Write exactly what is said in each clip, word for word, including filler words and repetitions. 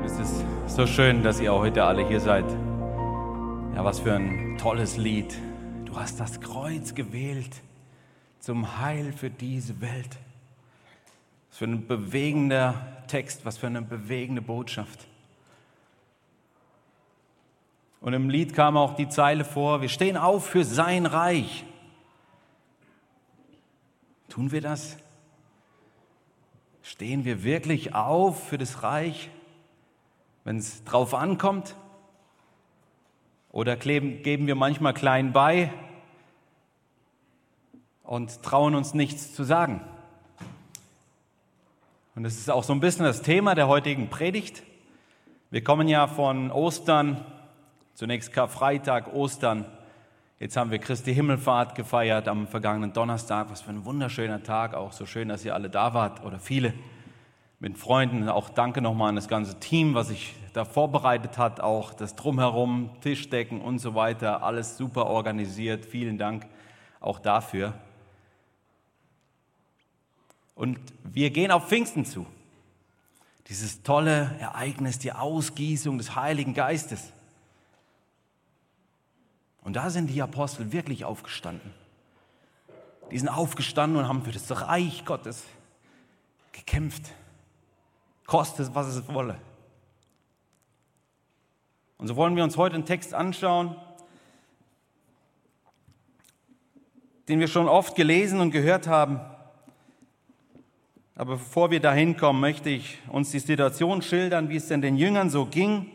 Es ist so schön, dass ihr heute alle hier seid. Ja, was für ein tolles Lied. Du hast das Kreuz gewählt zum Heil für diese Welt. Was für ein bewegender Text, was für eine bewegende Botschaft. Und im Lied kam auch die Zeile vor, wir stehen auf für sein Reich. Tun wir das? Stehen wir wirklich auf für das Reich, wenn es drauf ankommt? Oder kleben, geben wir manchmal klein bei und trauen uns nichts zu sagen? Und das ist auch so ein bisschen das Thema der heutigen Predigt. Wir kommen ja von Ostern, zunächst Karfreitag, Ostern. Jetzt haben wir Christi Himmelfahrt gefeiert am vergangenen Donnerstag. Was für ein wunderschöner Tag, auch so schön, dass ihr alle da wart oder viele mit Freunden. Auch danke nochmal an das ganze Team, was sich da vorbereitet hat, auch das Drumherum, Tischdecken und so weiter, alles super organisiert. Vielen Dank auch dafür. Und wir gehen auf Pfingsten zu. Dieses tolle Ereignis, die Ausgießung des Heiligen Geistes. Und da sind die Apostel wirklich aufgestanden. Die sind aufgestanden und haben für das Reich Gottes gekämpft. Koste es, was es wolle. Und so wollen wir uns heute einen Text anschauen, den wir schon oft gelesen und gehört haben. Aber bevor wir dahin kommen, möchte ich uns die Situation schildern, wie es denn den Jüngern so ging.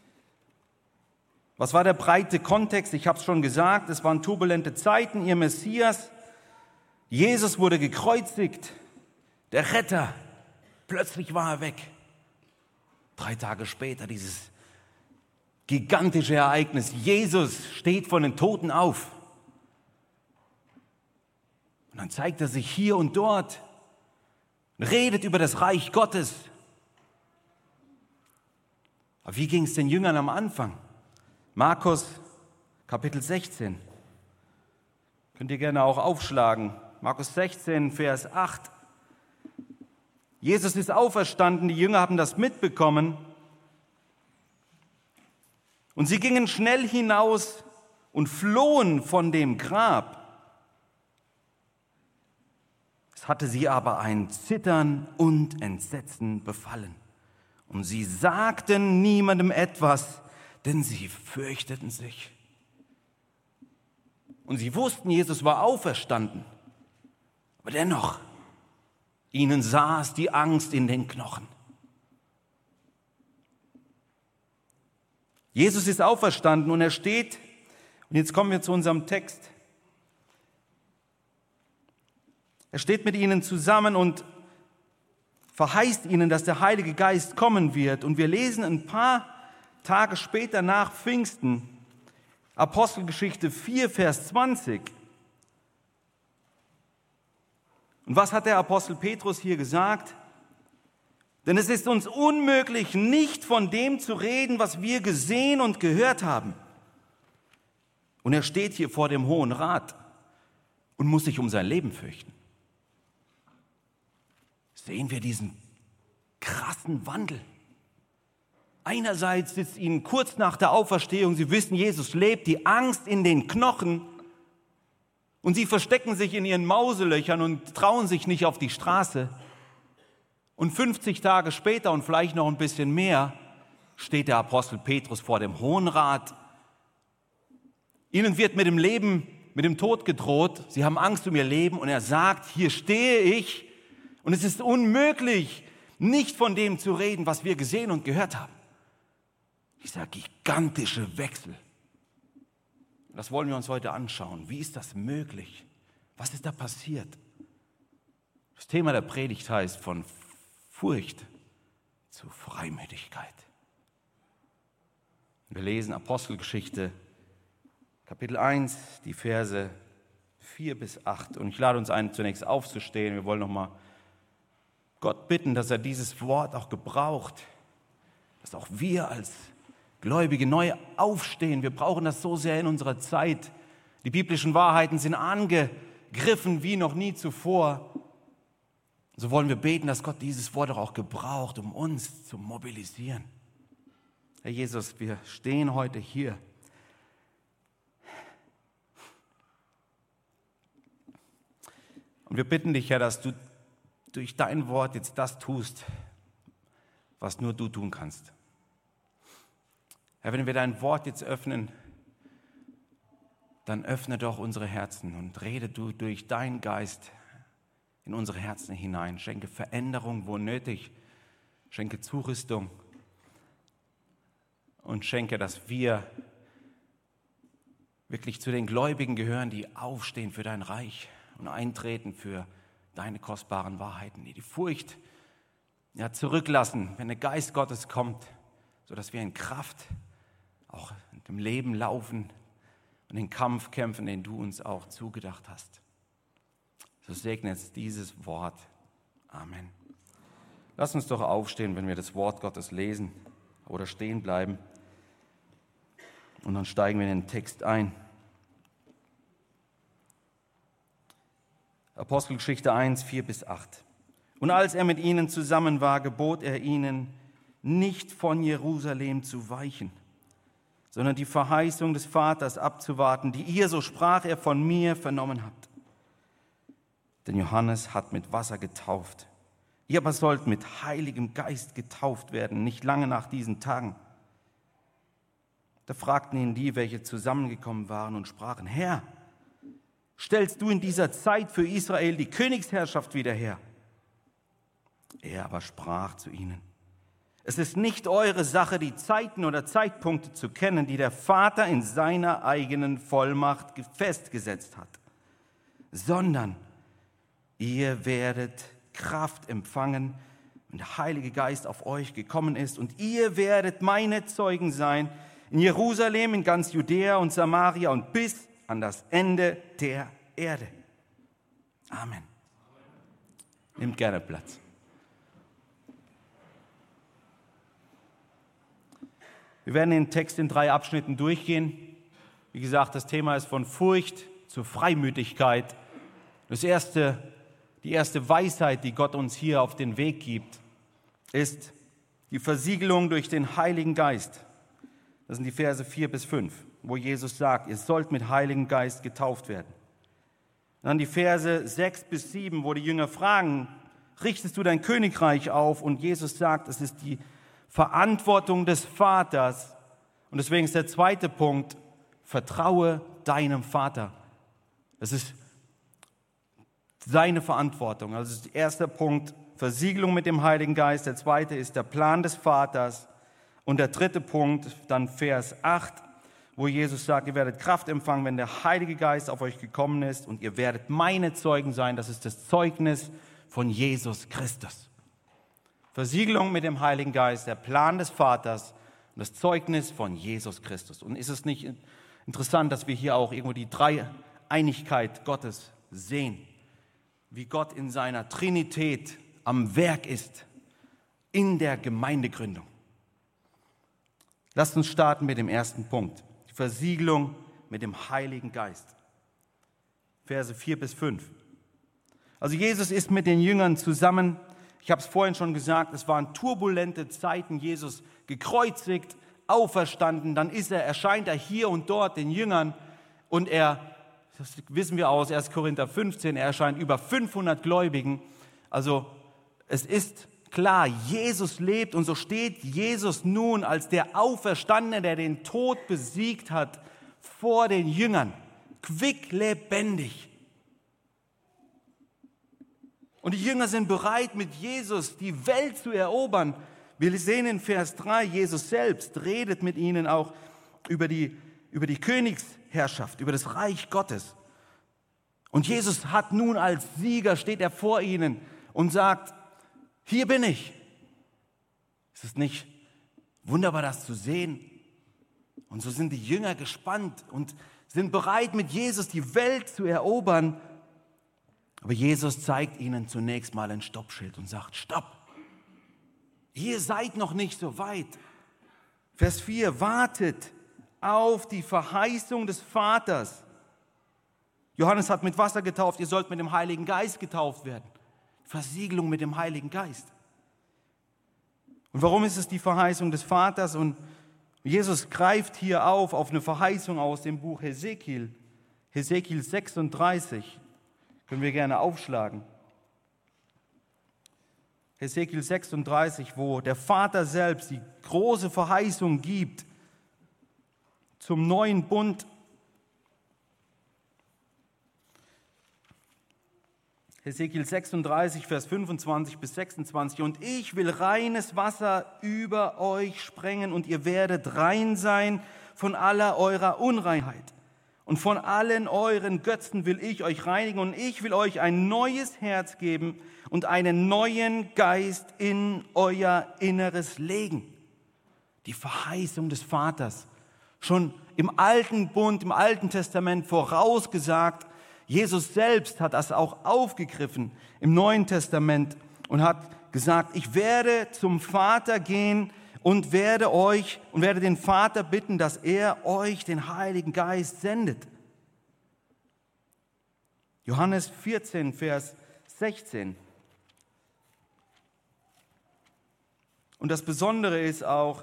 Was war der breite Kontext? Ich habe es schon gesagt, es waren turbulente Zeiten. Ihr Messias, Jesus wurde gekreuzigt, der Retter, plötzlich war er weg. Drei Tage später dieses gigantische Ereignis. Jesus steht von den Toten auf. Und dann zeigt er sich hier und dort, redet über das Reich Gottes. Aber wie ging es den Jüngern am Anfang? Markus, Kapitel sechzehn. Könnt ihr gerne auch aufschlagen. Markus sechzehn, Vers acht. Jesus ist auferstanden, die Jünger haben das mitbekommen. Und sie gingen schnell hinaus und flohen von dem Grab. Es hatte sie aber ein Zittern und Entsetzen befallen. Und sie sagten niemandem etwas, denn sie fürchteten sich. Und sie wussten, Jesus war auferstanden. Aber dennoch, ihnen saß die Angst in den Knochen. Jesus ist auferstanden und er steht, und jetzt kommen wir zu unserem Text. Er steht mit ihnen zusammen und verheißt ihnen, dass der Heilige Geist kommen wird. Und wir lesen ein paar Tage später nach Pfingsten, Apostelgeschichte vier, Vers zwanzig. Und was hat der Apostel Petrus hier gesagt? Denn es ist uns unmöglich, nicht von dem zu reden, was wir gesehen und gehört haben. Und er steht hier vor dem Hohen Rat und muss sich um sein Leben fürchten. Sehen wir diesen krassen Wandel. Einerseits sitzt ihnen kurz nach der Auferstehung, sie wissen, Jesus lebt, die Angst in den Knochen und sie verstecken sich in ihren Mauselöchern und trauen sich nicht auf die Straße. Und fünfzig Tage später und vielleicht noch ein bisschen mehr steht der Apostel Petrus vor dem Hohen Rat. Ihnen wird mit dem Leben, mit dem Tod gedroht, sie haben Angst um ihr Leben und er sagt, hier stehe ich und es ist unmöglich, nicht von dem zu reden, was wir gesehen und gehört haben. Dieser gigantische Wechsel. Das wollen wir uns heute anschauen. Wie ist das möglich? Was ist da passiert? Das Thema der Predigt heißt von Furcht zu Freimütigkeit. Wir lesen Apostelgeschichte, Kapitel eins, die Verse vier bis acht. Und ich lade uns ein, zunächst aufzustehen. Wir wollen nochmal Gott bitten, dass er dieses Wort auch gebraucht, dass auch wir als Gläubige neu aufstehen. Wir brauchen das so sehr in unserer Zeit. Die biblischen Wahrheiten sind angegriffen wie noch nie zuvor. So wollen wir beten, dass Gott dieses Wort auch gebraucht, um uns zu mobilisieren. Herr Jesus, wir stehen heute hier. Und wir bitten dich, Herr, dass du durch dein Wort jetzt das tust, was nur du tun kannst. Herr, wenn wir dein Wort jetzt öffnen, dann öffne doch unsere Herzen und rede du durch deinen Geist in unsere Herzen hinein. Schenke Veränderung, wo nötig. Schenke Zurüstung und schenke, dass wir wirklich zu den Gläubigen gehören, die aufstehen für dein Reich und eintreten für deine kostbaren Wahrheiten, die die Furcht ja, zurücklassen, wenn der Geist Gottes kommt, sodass wir in Kraft auch in dem Leben laufen und den Kampf kämpfen, den du uns auch zugedacht hast. So segne jetzt dieses Wort. Amen. Lass uns doch aufstehen, wenn wir das Wort Gottes lesen oder stehen bleiben. Und dann steigen wir in den Text ein. Apostelgeschichte eins, vier bis acht. Und als er mit ihnen zusammen war, gebot er ihnen, nicht von Jerusalem zu weichen, sondern die Verheißung des Vaters abzuwarten, die ihr, so sprach er, von mir vernommen habt. Denn Johannes hat mit Wasser getauft. Ihr aber sollt mit Heiligem Geist getauft werden, nicht lange nach diesen Tagen. Da fragten ihn die, welche zusammengekommen waren und sprachen, Herr, stellst du in dieser Zeit für Israel die Königsherrschaft wieder her? Er aber sprach zu ihnen, es ist nicht eure Sache, die Zeiten oder Zeitpunkte zu kennen, die der Vater in seiner eigenen Vollmacht festgesetzt hat, sondern ihr werdet Kraft empfangen, wenn der Heilige Geist auf euch gekommen ist, und ihr werdet meine Zeugen sein in Jerusalem, in ganz Judäa und Samaria und bis an das Ende der Erde. Amen. Nehmt gerne Platz. Wir werden den Text in drei Abschnitten durchgehen. Wie gesagt, das Thema ist von Furcht zur Freimütigkeit. Das erste, die erste Weisheit, die Gott uns hier auf den Weg gibt, ist die Versiegelung durch den Heiligen Geist. Das sind die Verse vier bis fünf, wo Jesus sagt, ihr sollt mit Heiligem Geist getauft werden. Dann die Verse sechs bis sieben, wo die Jünger fragen, richtest du dein Königreich auf? Und Jesus sagt, es ist die Verantwortung des Vaters. Und deswegen ist der zweite Punkt, vertraue deinem Vater. Das ist seine Verantwortung. Also das ist der erste Punkt, Versiegelung mit dem Heiligen Geist. Der zweite ist der Plan des Vaters. Und der dritte Punkt, dann Vers acht, wo Jesus sagt, ihr werdet Kraft empfangen, wenn der Heilige Geist auf euch gekommen ist, und ihr werdet meine Zeugen sein. Das ist das Zeugnis von Jesus Christus. Versiegelung mit dem Heiligen Geist, der Plan des Vaters und das Zeugnis von Jesus Christus. Und ist es nicht interessant, dass wir hier auch irgendwo die Dreieinigkeit Gottes sehen, wie Gott in seiner Trinität am Werk ist in der Gemeindegründung. Lasst uns starten mit dem ersten Punkt, die Versiegelung mit dem Heiligen Geist. Verse vier bis fünf. Also Jesus ist mit den Jüngern zusammen. Ich habe es vorhin schon gesagt, es waren turbulente Zeiten. Jesus gekreuzigt, auferstanden, dann ist er, erscheint er hier und dort den Jüngern und er, das wissen wir aus erster Korinther fünfzehn, er erscheint über fünfhundert Gläubigen. Also es ist klar, Jesus lebt, und so steht Jesus nun als der Auferstandene, der den Tod besiegt hat, vor den Jüngern, quicklebendig. Und die Jünger sind bereit, mit Jesus die Welt zu erobern. Wir sehen in Vers drei, Jesus selbst redet mit ihnen auch über die, über die Königsherrschaft, über das Reich Gottes. Und Jesus hat nun als Sieger, steht er vor ihnen und sagt, hier bin ich. Ist es nicht wunderbar, das zu sehen? Und so sind die Jünger gespannt und sind bereit, mit Jesus die Welt zu erobern. Aber Jesus zeigt ihnen zunächst mal ein Stoppschild und sagt, stopp, ihr seid noch nicht so weit. Vers vier, wartet auf die Verheißung des Vaters. Johannes hat mit Wasser getauft, ihr sollt mit dem Heiligen Geist getauft werden. Versiegelung mit dem Heiligen Geist. Und warum ist es die Verheißung des Vaters? Und Jesus greift hier auf, auf eine Verheißung aus dem Buch Hesekiel, Hesekiel sechsunddreißig. Können wir gerne aufschlagen. Hesekiel sechsunddreißig, wo der Vater selbst die große Verheißung gibt zum neuen Bund. Hesekiel sechsunddreißig, Vers fünfundzwanzig bis sechsundzwanzig. Und ich will reines Wasser über euch sprengen und ihr werdet rein sein von aller eurer Unreinheit. Und von allen euren Götzen will ich euch reinigen und ich will euch ein neues Herz geben und einen neuen Geist in euer Inneres legen. Die Verheißung des Vaters, schon im Alten Bund, im Alten Testament vorausgesagt. Jesus selbst hat das auch aufgegriffen im Neuen Testament und hat gesagt, ich werde zum Vater gehen und werde euch und werde den Vater bitten, dass er euch den Heiligen Geist sendet. Johannes vierzehn, Vers sechzehn. Und das Besondere ist auch,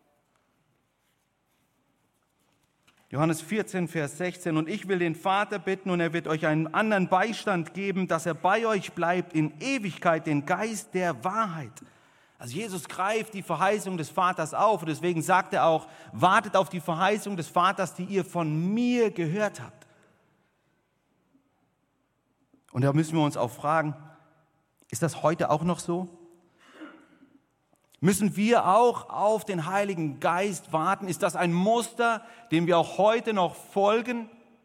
Johannes vierzehn, Vers sechzehn, und ich will den Vater bitten und er wird euch einen anderen Beistand geben, dass er bei euch bleibt in Ewigkeit, den Geist der Wahrheit. Also Jesus greift die Verheißung des Vaters auf und deswegen sagt er auch, wartet auf die Verheißung des Vaters, die ihr von mir gehört habt. Und da müssen wir uns auch fragen, ist das heute auch noch so? Müssen wir auch auf den Heiligen Geist warten? Ist das ein Muster, dem wir auch heute noch folgen?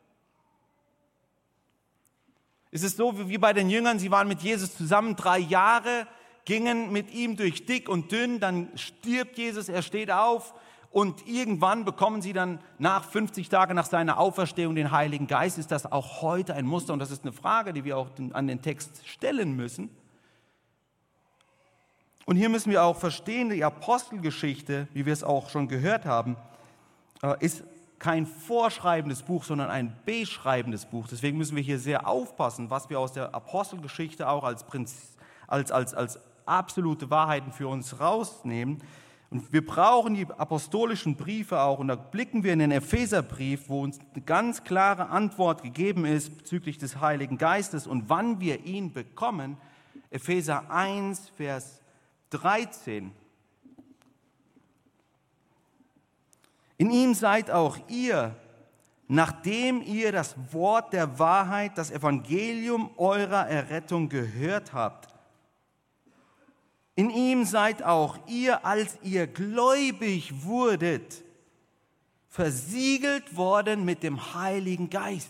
Ist es so wie bei den Jüngern, sie waren mit Jesus zusammen drei Jahre, gingen mit ihm durch dick und dünn, dann stirbt Jesus, er steht auf und irgendwann bekommen sie dann nach fünfzig Tagen nach seiner Auferstehung den Heiligen Geist. Ist das auch heute ein Muster? Und das ist eine Frage, die wir auch an den Text stellen müssen. Und hier müssen wir auch verstehen, die Apostelgeschichte, wie wir es auch schon gehört haben, ist kein vorschreibendes Buch, sondern ein beschreibendes Buch. Deswegen müssen wir hier sehr aufpassen, was wir aus der Apostelgeschichte auch als, Prinzip, als, als, als absolute Wahrheiten für uns rausnehmen. Und wir brauchen die apostolischen Briefe auch. Und da blicken wir in den Epheserbrief, wo uns eine ganz klare Antwort gegeben ist bezüglich des Heiligen Geistes und wann wir ihn bekommen. Epheser eins, Vers dreizehn. In ihm seid auch ihr, nachdem ihr das Wort der Wahrheit, das Evangelium eurer Errettung gehört habt. In ihm seid auch ihr, als ihr gläubig wurdet, versiegelt worden mit dem Heiligen Geist.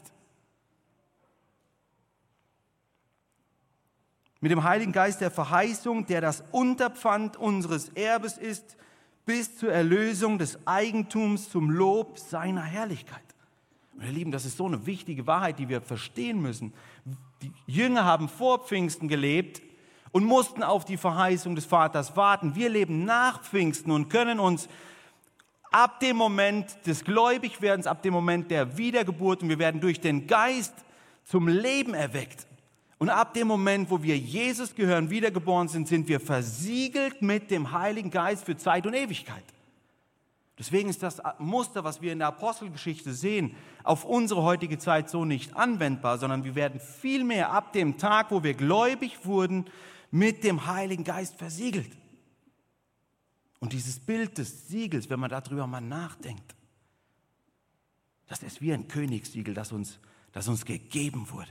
Mit dem Heiligen Geist der Verheißung, der das Unterpfand unseres Erbes ist, bis zur Erlösung des Eigentums zum Lob seiner Herrlichkeit. Und ihr Lieben, das ist so eine wichtige Wahrheit, die wir verstehen müssen. Die Jünger haben vor Pfingsten gelebt und mussten auf die Verheißung des Vaters warten. Wir leben nach Pfingsten und können uns ab dem Moment des Gläubigwerdens, ab dem Moment der Wiedergeburt, und wir werden durch den Geist zum Leben erweckt. Und ab dem Moment, wo wir Jesus gehören, wiedergeboren sind, sind wir versiegelt mit dem Heiligen Geist für Zeit und Ewigkeit. Deswegen ist das Muster, was wir in der Apostelgeschichte sehen, auf unsere heutige Zeit so nicht anwendbar, sondern wir werden vielmehr ab dem Tag, wo wir gläubig wurden, mit dem Heiligen Geist versiegelt. Und dieses Bild des Siegels, wenn man darüber mal nachdenkt, das ist wie ein Königssiegel, das uns, das uns gegeben wurde.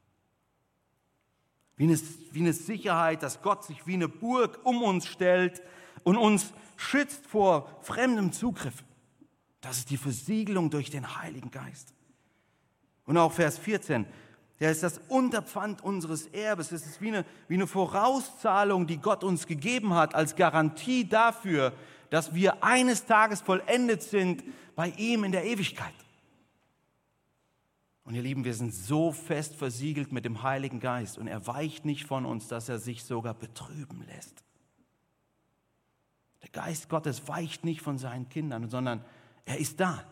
Wie eine, wie eine Sicherheit, dass Gott sich wie eine Burg um uns stellt und uns schützt vor fremdem Zugriff. Das ist die Versiegelung durch den Heiligen Geist. Und auch Vers vierzehn, der ist das Unterpfand unseres Erbes. Es ist wie eine, wie eine Vorauszahlung, die Gott uns gegeben hat, als Garantie dafür, dass wir eines Tages vollendet sind bei ihm in der Ewigkeit. Und ihr Lieben, wir sind so fest versiegelt mit dem Heiligen Geist und er weicht nicht von uns, dass er sich sogar betrüben lässt. Der Geist Gottes weicht nicht von seinen Kindern, sondern er ist da.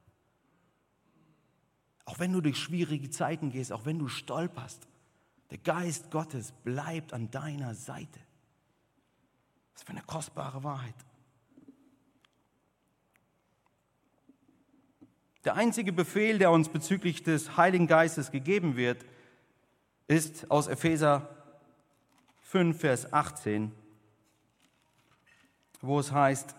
Auch wenn du durch schwierige Zeiten gehst, auch wenn du stolperst, der Geist Gottes bleibt an deiner Seite. Das ist für eine kostbare Wahrheit. Der einzige Befehl, der uns bezüglich des Heiligen Geistes gegeben wird, ist aus Epheser fünf, Vers achtzehn, wo es heißt: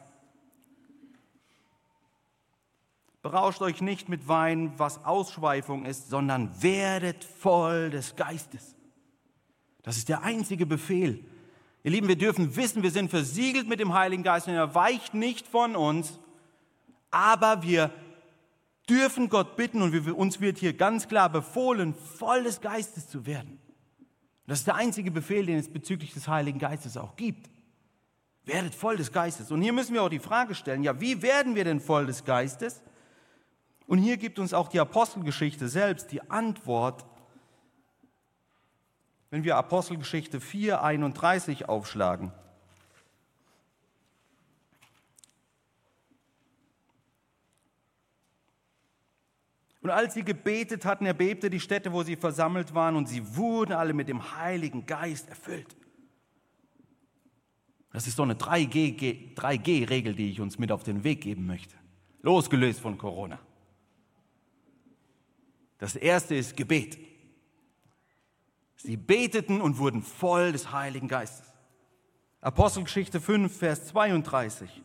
Berauscht euch nicht mit Wein, was Ausschweifung ist, sondern werdet voll des Geistes. Das ist der einzige Befehl. Ihr Lieben, wir dürfen wissen, wir sind versiegelt mit dem Heiligen Geist und er weicht nicht von uns, aber wir dürfen Gott bitten und wir, uns wird hier ganz klar befohlen, voll des Geistes zu werden. Das ist der einzige Befehl, den es bezüglich des Heiligen Geistes auch gibt. Werdet voll des Geistes. Und hier müssen wir auch die Frage stellen, ja, wie werden wir denn voll des Geistes? Und hier gibt uns auch die Apostelgeschichte selbst die Antwort. Wenn wir Apostelgeschichte vier, einunddreißig aufschlagen. Und als sie gebetet hatten, erbebte die Stätte, wo sie versammelt waren, und sie wurden alle mit dem Heiligen Geist erfüllt. Das ist so eine drei G-Regel, die ich uns mit auf den Weg geben möchte. Losgelöst von Corona. Das erste ist Gebet. Sie beteten und wurden voll des Heiligen Geistes. Apostelgeschichte fünf, Vers zweiunddreißig.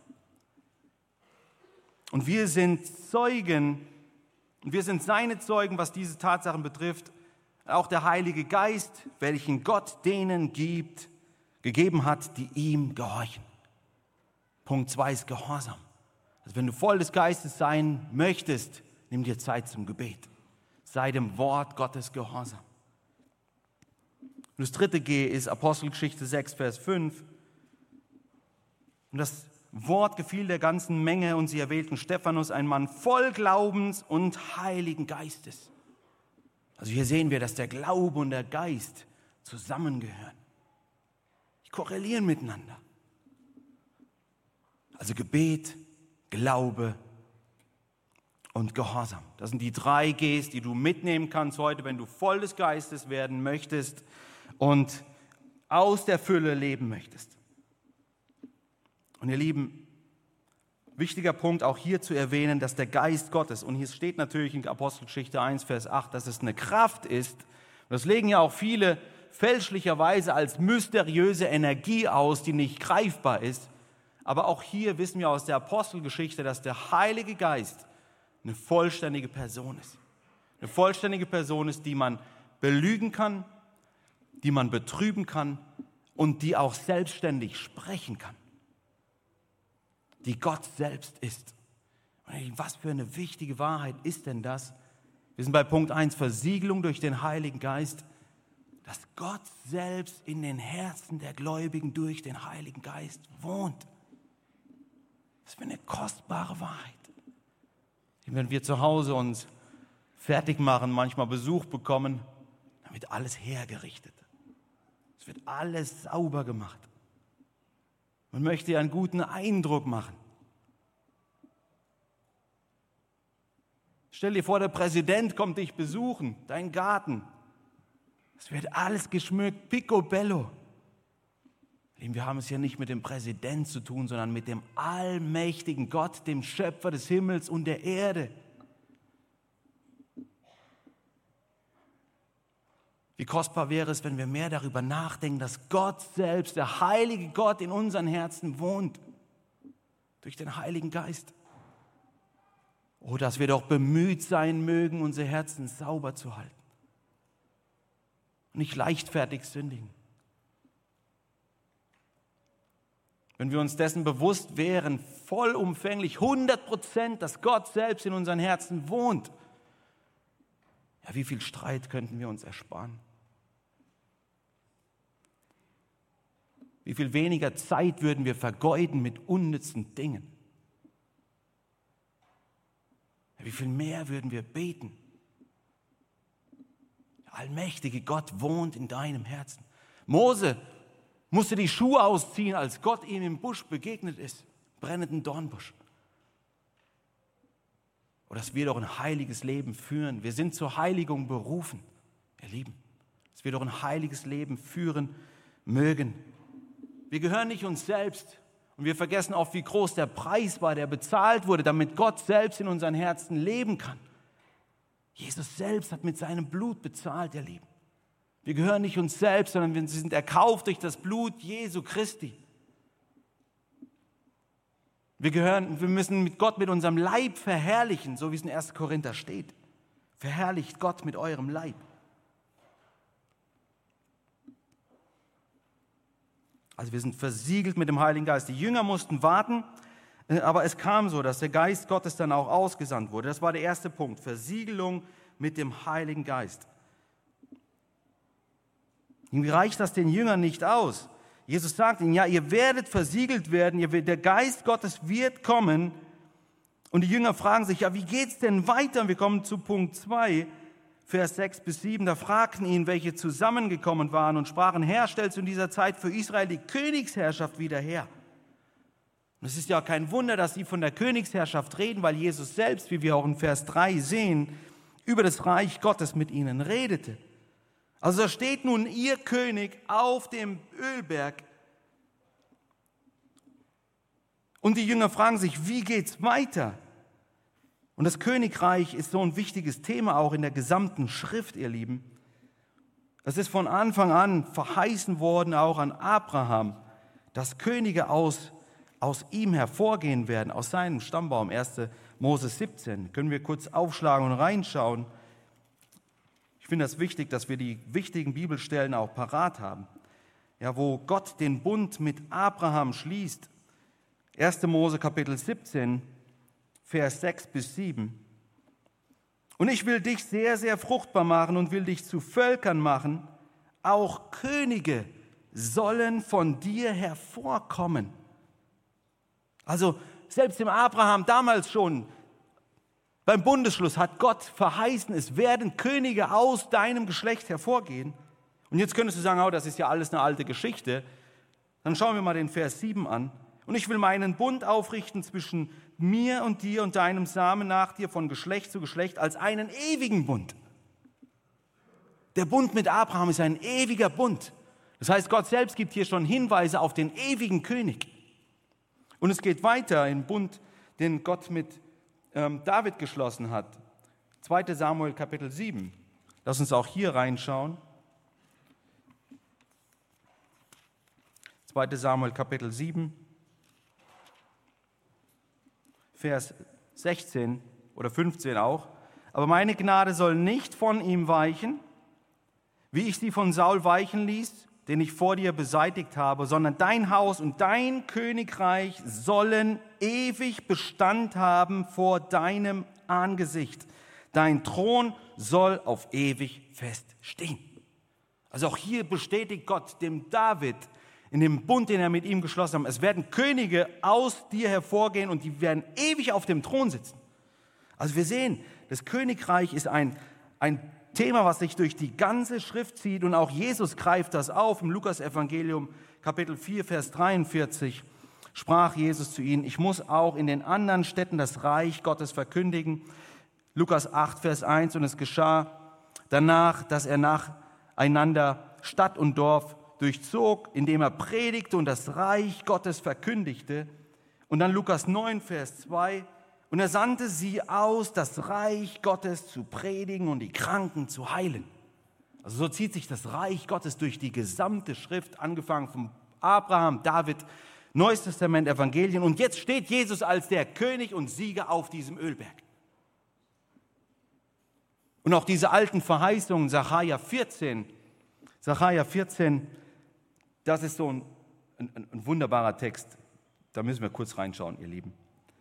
Und wir sind Zeugen, und wir sind seine Zeugen, was diese Tatsachen betrifft. Auch der Heilige Geist, welchen Gott denen gibt, gegeben hat, die ihm gehorchen. Punkt zwei ist Gehorsam. Also wenn du voll des Geistes sein möchtest, nimm dir Zeit zum Gebet. Sei dem Wort Gottes gehorsam. Und das dritte G ist Apostelgeschichte sechs, Vers fünf. Und das Wort gefiel der ganzen Menge und sie erwählten Stephanus, einen Mann voll Glaubens und Heiligen Geistes. Also hier sehen wir, dass der Glaube und der Geist zusammengehören. Die korrelieren miteinander. Also Gebet, Glaube und Gehorsam. Das sind die drei Gs, die du mitnehmen kannst heute, wenn du voll des Geistes werden möchtest und aus der Fülle leben möchtest. Und ihr Lieben, wichtiger Punkt auch hier zu erwähnen, dass der Geist Gottes, und hier steht natürlich in Apostelgeschichte eins, Vers acht, dass es eine Kraft ist, und das legen ja auch viele fälschlicherweise als mysteriöse Energie aus, die nicht greifbar ist. Aber auch hier wissen wir aus der Apostelgeschichte, dass der Heilige Geist eine vollständige Person ist. Eine vollständige Person ist, die man belügen kann, die man betrüben kann und die auch selbstständig sprechen kann. Die Gott selbst ist. Und was für eine wichtige Wahrheit ist denn das? Wir sind bei Punkt eins, Versiegelung durch den Heiligen Geist, dass Gott selbst in den Herzen der Gläubigen durch den Heiligen Geist wohnt. Das ist eine kostbare Wahrheit. Wenn wir zu Hause uns fertig machen, manchmal Besuch bekommen, dann wird alles hergerichtet. Es wird alles sauber gemacht. Man möchte einen guten Eindruck machen. Stell dir vor, der Präsident kommt dich besuchen, deinen Garten. Es wird alles geschmückt, picobello. Wir haben es ja nicht mit dem Präsidenten zu tun, sondern mit dem allmächtigen Gott, dem Schöpfer des Himmels und der Erde. Wie kostbar wäre es, wenn wir mehr darüber nachdenken, dass Gott selbst, der heilige Gott, in unseren Herzen wohnt, durch den Heiligen Geist. Oh, dass wir doch bemüht sein mögen, unsere Herzen sauber zu halten und nicht leichtfertig sündigen. Wenn wir uns dessen bewusst wären, vollumfänglich, hundert Prozent, dass Gott selbst in unseren Herzen wohnt, ja, wie viel Streit könnten wir uns ersparen? Wie viel weniger Zeit würden wir vergeuden mit unnützen Dingen? Ja, wie viel mehr würden wir beten? Der allmächtige Gott wohnt in deinem Herzen. Mose musste die Schuhe ausziehen, als Gott ihm im Busch begegnet ist, brennenden Dornbusch. Und dass wir doch ein heiliges Leben führen. Wir sind zur Heiligung berufen, ihr Lieben. Dass wir doch ein heiliges Leben führen mögen. Wir gehören nicht uns selbst Und wir vergessen oft, wie groß der Preis war, der bezahlt wurde, damit Gott selbst in unseren Herzen leben kann. Jesus selbst hat mit seinem Blut bezahlt, ihr Lieben. Wir gehören nicht uns selbst, sondern wir sind erkauft durch das Blut Jesu Christi. Wir gehören, wir müssen mit Gott mit unserem Leib verherrlichen, so wie es in ersten Korinther steht. Verherrlicht Gott mit eurem Leib. Also wir sind versiegelt mit dem Heiligen Geist. Die Jünger mussten warten, aber es kam so, dass der Geist Gottes dann auch ausgesandt wurde. Das war der erste Punkt, Versiegelung mit dem Heiligen Geist. Irgendwie reicht das den Jüngern nicht aus. Jesus sagt ihnen, ja, ihr werdet versiegelt werden, ihr, der Geist Gottes wird kommen. Und die Jünger fragen sich, ja, wie geht's denn weiter? Und wir kommen zu Punkt zwei, Vers sechs bis sieben. Da fragten ihn, welche zusammengekommen waren und sprachen, Herr, stellst du in dieser Zeit für Israel die Königsherrschaft wieder her? Und es ist ja kein Wunder, dass sie von der Königsherrschaft reden, weil Jesus selbst, wie wir auch in Vers drei sehen, über das Reich Gottes mit ihnen redete. Also da steht nun ihr König auf dem Ölberg. Und die Jünger fragen sich, wie geht's weiter? Und das Königreich ist so ein wichtiges Thema auch in der gesamten Schrift, ihr Lieben. Es ist von Anfang an verheißen worden, auch an Abraham, dass Könige aus, aus ihm hervorgehen werden, aus seinem Stammbaum. erster Mose siebzehn. Können wir kurz aufschlagen und reinschauen. Ich finde das wichtig, dass wir die wichtigen Bibelstellen auch parat haben, ja, wo Gott den Bund mit Abraham schließt. erster Mose Kapitel siebzehn, Vers sechs bis sieben. Und ich will dich sehr, sehr fruchtbar machen und will dich zu Völkern machen. Auch Könige sollen von dir hervorkommen. Also selbst dem Abraham damals schon, beim Bundesschluss hat Gott verheißen, es werden Könige aus deinem Geschlecht hervorgehen. Und jetzt könntest du sagen, oh, das ist ja alles eine alte Geschichte. Dann schauen wir mal den Vers sieben an. Und ich will meinen Bund aufrichten zwischen mir und dir und deinem Samen nach dir von Geschlecht zu Geschlecht als einen ewigen Bund. Der Bund mit Abraham ist ein ewiger Bund. Das heißt, Gott selbst gibt hier schon Hinweise auf den ewigen König. Und es geht weiter im Bund, den Gott mit ähm, David geschlossen hat. zweiter Samuel Kapitel sieben. Lass uns auch hier reinschauen. zweiter Samuel Kapitel sieben. Vers sechzehn oder fünfzehn auch. Aber meine Gnade soll nicht von ihm weichen, wie ich sie von Saul weichen ließ, den ich vor dir beseitigt habe, sondern dein Haus und dein Königreich sollen ewig Bestand haben vor deinem Angesicht. Dein Thron soll auf ewig feststehen. Also auch hier bestätigt Gott dem David, in dem Bund, den er mit ihm geschlossen hat, es werden Könige aus dir hervorgehen und die werden ewig auf dem Thron sitzen. Also wir sehen, das Königreich ist ein, ein Thema, was sich durch die ganze Schrift zieht und auch Jesus greift das auf. Im Lukas-Evangelium, Kapitel vier, Vers dreiundvierzig, sprach Jesus zu ihnen, ich muss auch in den anderen Städten das Reich Gottes verkündigen. Lukas acht, Vers eins, und es geschah danach, dass er nacheinander Stadt und Dorf durchzog, indem er predigte und das Reich Gottes verkündigte. Und dann Lukas neun, Vers zwei. Und er sandte sie aus, das Reich Gottes zu predigen und die Kranken zu heilen. Also so zieht sich das Reich Gottes durch die gesamte Schrift, angefangen von Abraham, David, Neues Testament, Evangelien. Und jetzt steht Jesus als der König und Sieger auf diesem Ölberg. Und auch diese alten Verheißungen, Sacharja vierzehn, Sacharja vierzehn, das ist so ein, ein, ein wunderbarer Text. Da müssen wir kurz reinschauen, ihr Lieben.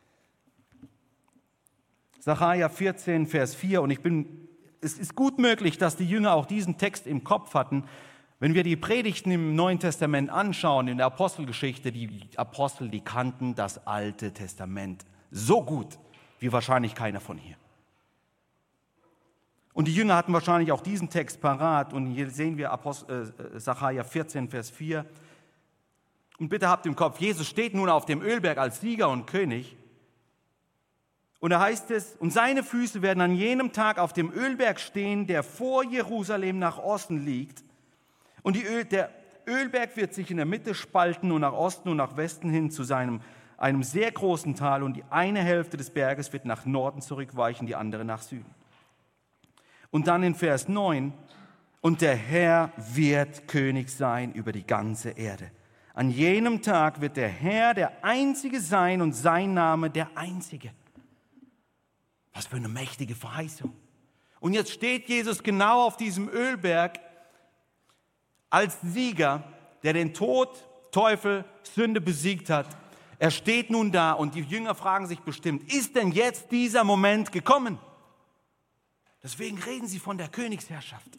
Sacharja vierzehn, Vers vier. Und ich bin, es ist gut möglich, dass die Jünger auch diesen Text im Kopf hatten. Wenn wir die Predigten im Neuen Testament anschauen, in der Apostelgeschichte, die Apostel, die kannten das Alte Testament so gut wie wahrscheinlich keiner von hier. Und die Jünger hatten wahrscheinlich auch diesen Text parat. Und hier sehen wir Apostel, äh, Sacharja vierzehn, Vers vier. Und bitte habt im Kopf, Jesus steht nun auf dem Ölberg als Sieger und König. Und da heißt es, und seine Füße werden an jenem Tag auf dem Ölberg stehen, der vor Jerusalem nach Osten liegt. Und die Öl, der Ölberg wird sich in der Mitte spalten und nach Osten und nach Westen hin zu seinem, einem sehr großen Tal, und die eine Hälfte des Berges wird nach Norden zurückweichen, die andere nach Süden. Und dann in Vers neun, und der Herr wird König sein über die ganze Erde. An jenem Tag wird der Herr der Einzige sein und sein Name der Einzige. Was für eine mächtige Verheißung. Und jetzt steht Jesus genau auf diesem Ölberg als Sieger, der den Tod, Teufel, Sünde besiegt hat. Er steht nun da und die Jünger fragen sich bestimmt, ist denn jetzt dieser Moment gekommen? Deswegen reden sie von der Königsherrschaft.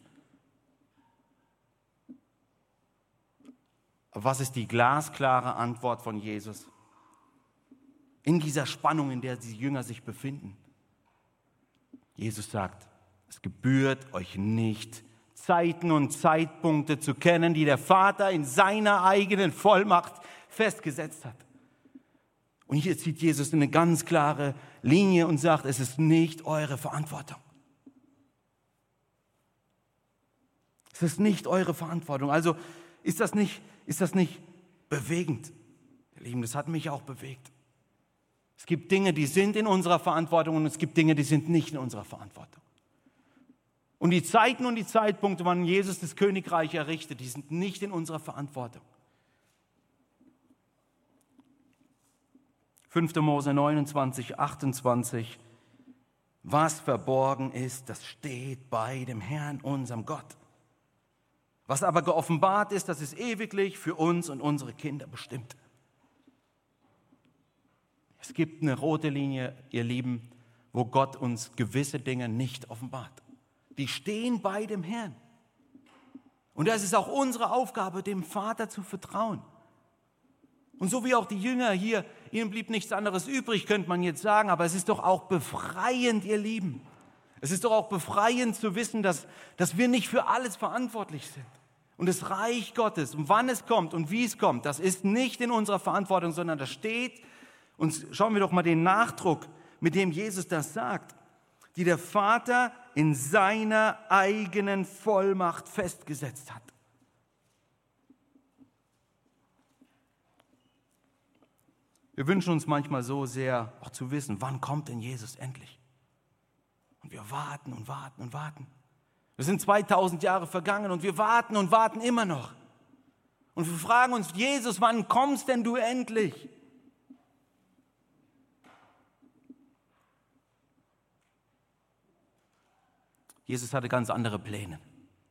Aber was ist die glasklare Antwort von Jesus? In dieser Spannung, in der die Jünger sich befinden. Jesus sagt, es gebührt euch nicht, Zeiten und Zeitpunkte zu kennen, die der Vater in seiner eigenen Vollmacht festgesetzt hat. Und hier zieht Jesus eine ganz klare Linie und sagt, es ist nicht eure Verantwortung. Es ist nicht eure Verantwortung. Also ist das nicht, ist das nicht bewegend? Ihr Lieben, das hat mich auch bewegt. Es gibt Dinge, die sind in unserer Verantwortung, und es gibt Dinge, die sind nicht in unserer Verantwortung. Und die Zeiten und die Zeitpunkte, wann Jesus das Königreich errichtet, die sind nicht in unserer Verantwortung. fünfter Mose neunundzwanzig, achtundzwanzig. Was verborgen ist, das steht bei dem Herrn, unserem Gott. Was aber geoffenbart ist, das ist ewiglich für uns und unsere Kinder bestimmt. Es gibt eine rote Linie, ihr Lieben, wo Gott uns gewisse Dinge nicht offenbart. Die stehen bei dem Herrn. Und das ist auch unsere Aufgabe, dem Vater zu vertrauen. Und so wie auch die Jünger hier, ihnen blieb nichts anderes übrig, könnte man jetzt sagen, aber es ist doch auch befreiend, ihr Lieben. Es ist doch auch befreiend zu wissen, dass, dass wir nicht für alles verantwortlich sind. Und das Reich Gottes, und wann es kommt und wie es kommt, das ist nicht in unserer Verantwortung, sondern das steht, und schauen wir doch mal den Nachdruck, mit dem Jesus das sagt, die der Vater in seiner eigenen Vollmacht festgesetzt hat. Wir wünschen uns manchmal so sehr, auch zu wissen, wann kommt denn Jesus endlich? Und wir warten und warten und warten. Wir sind zweitausend Jahre vergangen und wir warten und warten immer noch. Und wir fragen uns, Jesus, wann kommst denn du endlich? Jesus hatte ganz andere Pläne.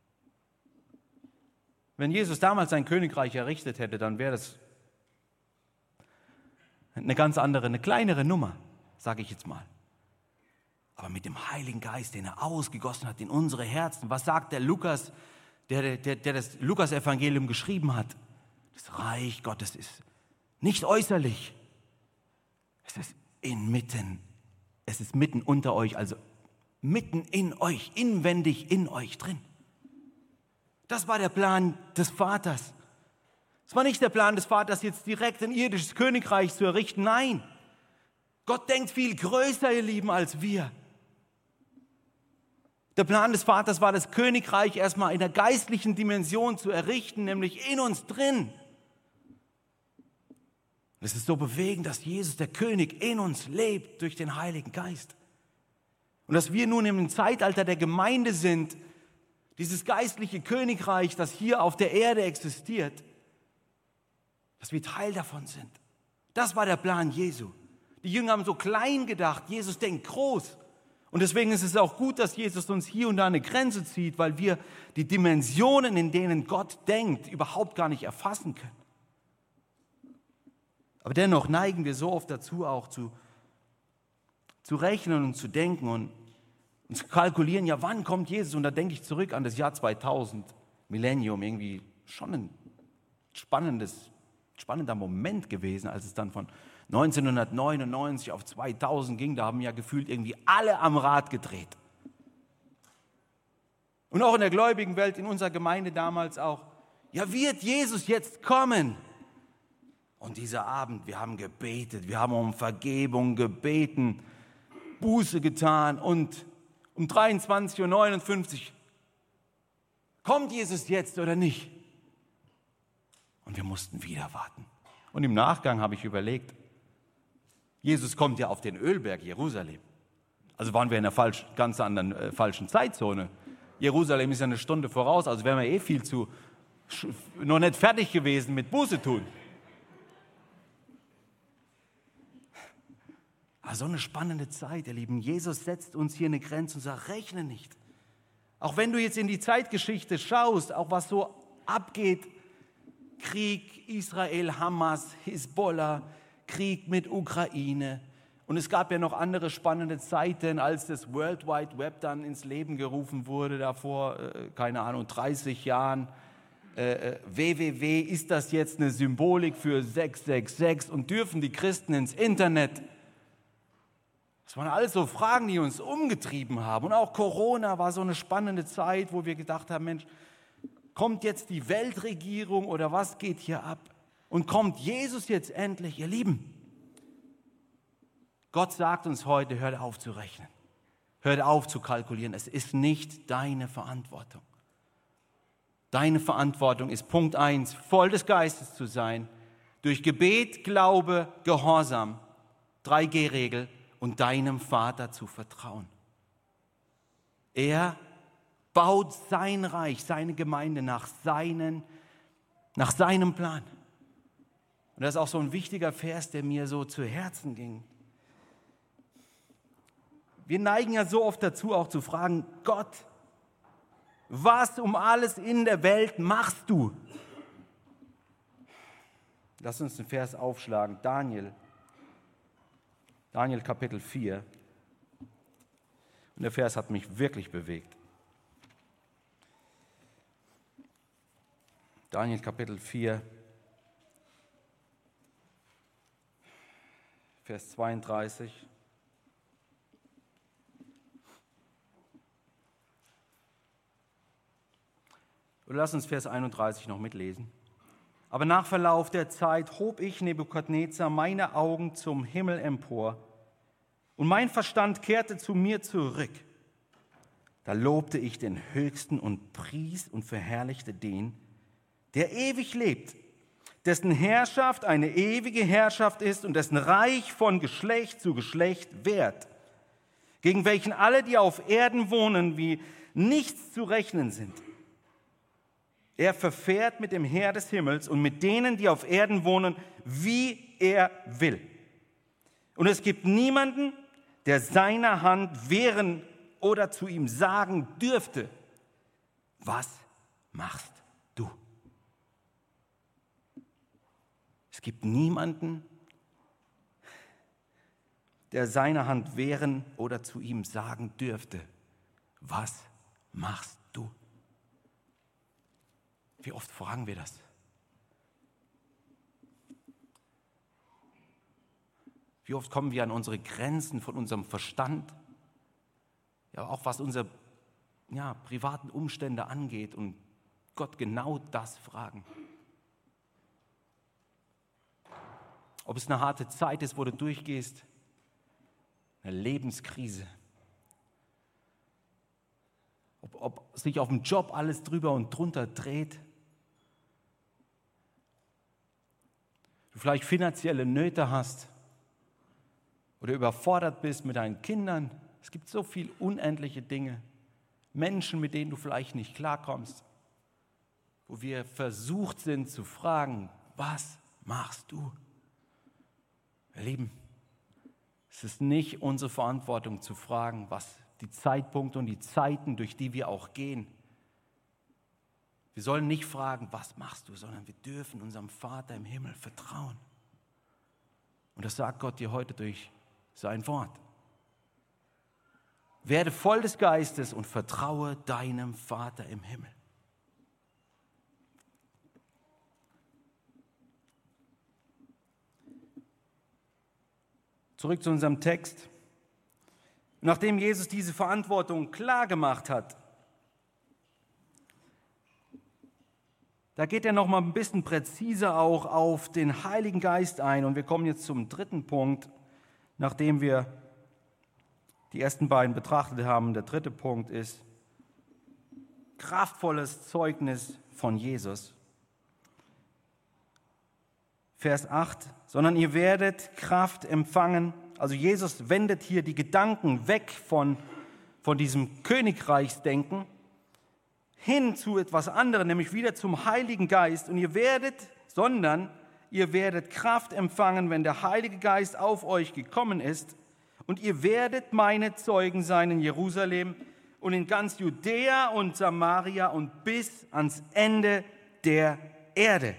Wenn Jesus damals sein Königreich errichtet hätte, dann wäre das eine ganz andere, eine kleinere Nummer, sage ich jetzt mal. Aber mit dem Heiligen Geist, den er ausgegossen hat in unsere Herzen, was sagt der Lukas, der, der, der das Lukas-Evangelium geschrieben hat? Das Reich Gottes ist nicht äußerlich, es ist inmitten, es ist mitten unter euch, also mitten in euch, inwendig in euch drin. Das war der Plan des Vaters. Es war nicht der Plan des Vaters, jetzt direkt ein irdisches Königreich zu errichten. Nein, Gott denkt viel größer, ihr Lieben, als wir. Der Plan des Vaters war, das Königreich erstmal in der geistlichen Dimension zu errichten, nämlich in uns drin. Es ist so bewegend, dass Jesus, der König, in uns lebt durch den Heiligen Geist. Und dass wir nun im Zeitalter der Gemeinde sind, dieses geistliche Königreich, das hier auf der Erde existiert, dass wir Teil davon sind. Das war der Plan Jesu. Die Jünger haben so klein gedacht, Jesus denkt groß. Und deswegen ist es auch gut, dass Jesus uns hier und da eine Grenze zieht, weil wir die Dimensionen, in denen Gott denkt, überhaupt gar nicht erfassen können. Aber dennoch neigen wir so oft dazu, auch zu, zu rechnen und zu denken und, und zu kalkulieren, ja, wann kommt Jesus? Und da denke ich zurück an das Jahr zweitausend, Millennium, irgendwie schon ein spannendes spannender Moment gewesen, als es dann von neunzehnhundertneunundneunzig auf zweitausend ging. Da haben ja gefühlt irgendwie alle am Rad gedreht. Und auch in der gläubigen Welt, in unserer Gemeinde damals auch, ja, wird Jesus jetzt kommen? Und dieser Abend, wir haben gebetet, wir haben um Vergebung gebeten, Buße getan, und um dreiundzwanzig Uhr neunundfünfzig kommt Jesus jetzt oder nicht? Und wir mussten wieder warten. Und im Nachgang habe ich überlegt, Jesus kommt ja auf den Ölberg Jerusalem. Also waren wir in einer falsch, ganz anderen äh, falschen Zeitzone. Jerusalem ist ja eine Stunde voraus, also wären wir eh viel zu, noch nicht fertig gewesen mit Buße tun. Also so eine spannende Zeit, ihr Lieben. Jesus setzt uns hier eine Grenze und sagt, rechne nicht. Auch wenn du jetzt in die Zeitgeschichte schaust, auch was so abgeht, Krieg, Israel, Hamas, Hisbollah, Krieg mit Ukraine. Und es gab ja noch andere spannende Zeiten, als das World Wide Web dann ins Leben gerufen wurde, da vor, äh, keine Ahnung, dreißig Jahren. Äh, W W W, ist das jetzt eine Symbolik für sechs sechs sechs und dürfen die Christen ins Internet? Das waren alles so Fragen, die uns umgetrieben haben. Und auch Corona war so eine spannende Zeit, wo wir gedacht haben, Mensch, kommt jetzt die Weltregierung oder was geht hier ab? Und kommt Jesus jetzt endlich, ihr Lieben? Gott sagt uns heute, hört auf zu rechnen. Hört auf zu kalkulieren. Es ist nicht deine Verantwortung. Deine Verantwortung ist Punkt eins, voll des Geistes zu sein, durch Gebet, Glaube, Gehorsam, drei G Regel und deinem Vater zu vertrauen. Er baut sein Reich, seine Gemeinde nach, seinen, nach seinem Plan. Und das ist auch so ein wichtiger Vers, der mir so zu Herzen ging. Wir neigen ja so oft dazu, auch zu fragen, Gott, was um alles in der Welt machst du? Lass uns den Vers aufschlagen, Daniel, Daniel Kapitel vier. Und der Vers hat mich wirklich bewegt. Daniel Kapitel vier, Vers zweiunddreißig. Oder lass uns Vers einunddreißig noch mitlesen. Aber nach Verlauf der Zeit hob ich, Nebukadnezar, meine Augen zum Himmel empor und mein Verstand kehrte zu mir zurück. Da lobte ich den Höchsten und pries und verherrlichte den, der ewig lebt, dessen Herrschaft eine ewige Herrschaft ist und dessen Reich von Geschlecht zu Geschlecht währt, gegen welchen alle, die auf Erden wohnen, wie nichts zu rechnen sind. Er verfährt mit dem Heer des Himmels und mit denen, die auf Erden wohnen, wie er will. Und es gibt niemanden, der seiner Hand wehren oder zu ihm sagen dürfte, was machst du? Es gibt niemanden, der seiner Hand wehren oder zu ihm sagen dürfte, was machst du? Wie oft fragen wir das? Wie oft kommen wir an unsere Grenzen von unserem Verstand, ja auch was unsere ja, privaten Umstände angeht und Gott genau das fragen. Ob es eine harte Zeit ist, wo du durchgehst, eine Lebenskrise, ob, ob sich auf dem Job alles drüber und drunter dreht, du vielleicht finanzielle Nöte hast oder überfordert bist mit deinen Kindern. Es gibt so viele unendliche Dinge, Menschen, mit denen du vielleicht nicht klarkommst, wo wir versucht sind zu fragen, was machst du? Ihr Lieben, es ist nicht unsere Verantwortung zu fragen, was die Zeitpunkte und die Zeiten, durch die wir auch gehen. Wir sollen nicht fragen, was machst du, sondern wir dürfen unserem Vater im Himmel vertrauen. Und das sagt Gott dir heute durch sein Wort. Werde voll des Geistes und vertraue deinem Vater im Himmel. Zurück zu unserem Text. Nachdem Jesus diese Verantwortung klar gemacht hat, da geht er noch mal ein bisschen präziser auch auf den Heiligen Geist ein. Und wir kommen jetzt zum dritten Punkt, nachdem wir die ersten beiden betrachtet haben. Der dritte Punkt ist kraftvolles Zeugnis von Jesus. Vers acht, sondern ihr werdet Kraft empfangen. Also Jesus wendet hier die Gedanken weg von, von diesem Königreichsdenken hin zu etwas anderem, nämlich wieder zum Heiligen Geist. Und ihr werdet, sondern ihr werdet Kraft empfangen, wenn der Heilige Geist auf euch gekommen ist. Und ihr werdet meine Zeugen sein in Jerusalem und in ganz Judäa und Samaria und bis ans Ende der Erde.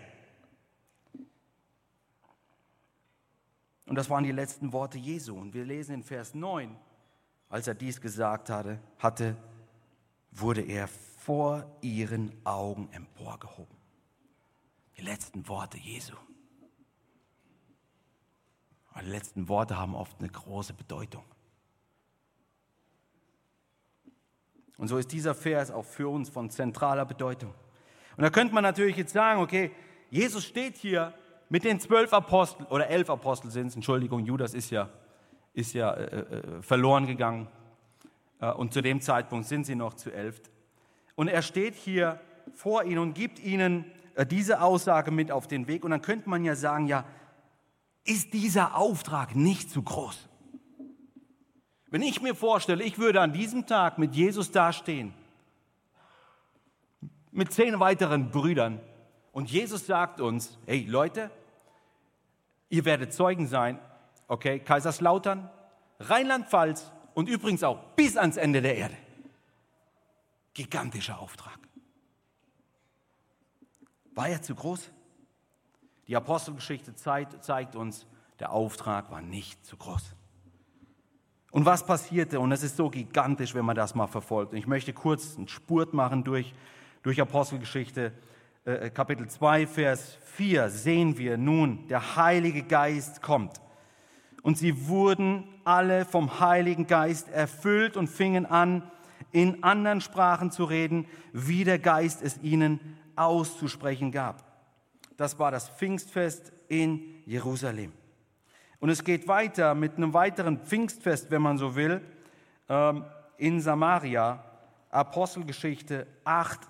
Und das waren die letzten Worte Jesu. Und wir lesen in Vers neun, als er dies gesagt hatte, hatte, wurde er vor ihren Augen emporgehoben. Die letzten Worte Jesu. Aber die letzten Worte haben oft eine große Bedeutung. Und so ist dieser Vers auch für uns von zentraler Bedeutung. Und da könnte man natürlich jetzt sagen, okay, Jesus steht hier mit den zwölf Aposteln, oder elf Apostel sind es, Entschuldigung, Judas ist ja, ist ja äh, äh, verloren gegangen. Äh, und zu dem Zeitpunkt sind sie noch zu elf. Und er steht hier vor ihnen und gibt ihnen äh, diese Aussage mit auf den Weg. Und dann könnte man ja sagen, ja, ist dieser Auftrag nicht zu groß? Wenn ich mir vorstelle, ich würde an diesem Tag mit Jesus dastehen, mit zehn weiteren Brüdern, und Jesus sagt uns, hey Leute, ihr werdet Zeugen sein, okay, Kaiserslautern, Rheinland-Pfalz und übrigens auch bis ans Ende der Erde. Gigantischer Auftrag. War er zu groß? Die Apostelgeschichte zeigt, zeigt uns, der Auftrag war nicht zu groß. Und was passierte? Und es ist so gigantisch, wenn man das mal verfolgt. Und ich möchte kurz einen Spurt machen durch, durch Apostelgeschichte. Äh, Kapitel zwei, Vers vier sehen wir nun, der Heilige Geist kommt. Und sie wurden alle vom Heiligen Geist erfüllt und fingen an, in anderen Sprachen zu reden, wie der Geist es ihnen auszusprechen gab. Das war das Pfingstfest in Jerusalem. Und es geht weiter mit einem weiteren Pfingstfest, wenn man so will, in Samaria, Apostelgeschichte acht.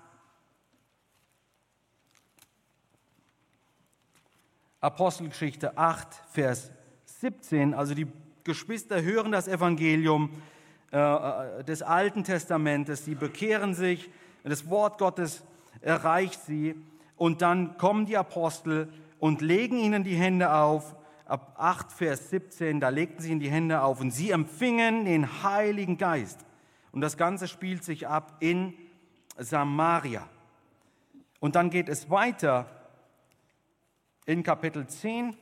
Apostelgeschichte acht, Vers siebzehn. Also die Geschwister hören das Evangelium äh, des Alten Testamentes, sie bekehren sich, das Wort Gottes erreicht sie und dann kommen die Apostel und legen ihnen die Hände auf. Ab acht, Vers siebzehn, da legten sie ihnen die Hände auf und sie empfingen den Heiligen Geist. Und das Ganze spielt sich ab in Samaria. Und dann geht es weiter in Kapitel zehn.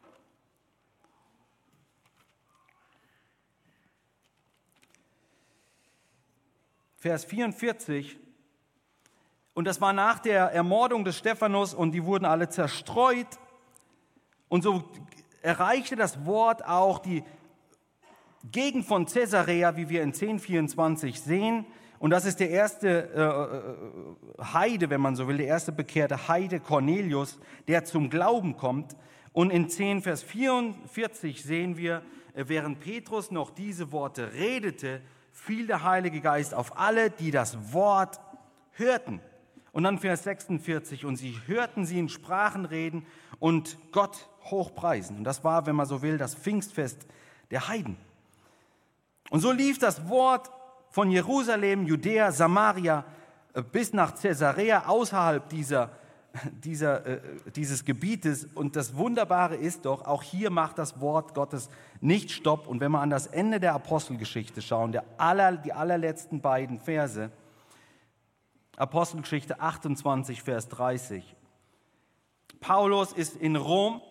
Vers vierundvierzig. Und das war nach der Ermordung des Stephanus und die wurden alle zerstreut. Und so erreichte das Wort auch die Gegend von Caesarea, wie wir in zehn vierundzwanzig sehen. Und das ist der erste äh, Heide, wenn man so will, der erste bekehrte Heide Cornelius, der zum Glauben kommt. Und in zehn, Vers vierundvierzig sehen wir, während Petrus noch diese Worte redete, fiel der Heilige Geist auf alle, die das Wort hörten. Und dann Vers sechsundvierzig, und sie hörten sie in Sprachen reden und Gott hochpreisen. Und das war, wenn man so will, das Pfingstfest der Heiden. Und so lief das Wort von Jerusalem, Judäa, Samaria bis nach Caesarea außerhalb dieser, dieser, äh, dieses Gebietes. Und das Wunderbare ist doch, auch hier macht das Wort Gottes nicht Stopp. Und wenn wir an das Ende der Apostelgeschichte schauen, der aller, die allerletzten beiden Verse, Apostelgeschichte achtundzwanzig, Vers dreißig. Paulus ist in Rom.